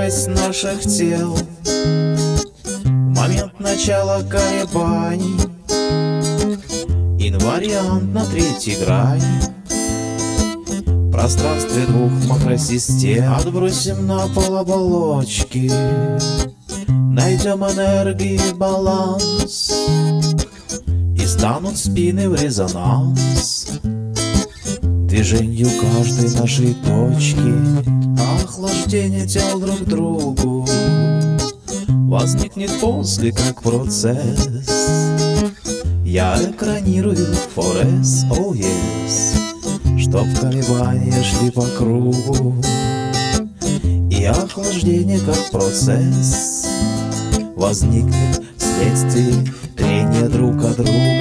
тяжесть наших тел в момент начала колебаний. Инвариант на третьей грани. В пространстве двух макросистем отбросим на пол оболочки, найдем энергии баланс, и станут спины в резонанс движению каждой нашей точки. Охлаждение тел друг к другу возникнет после как процесс. Я экранирую форес, oh yes, чтоб колебания шли по кругу, и охлаждение как процесс возникнет вследствие трения друг от друга.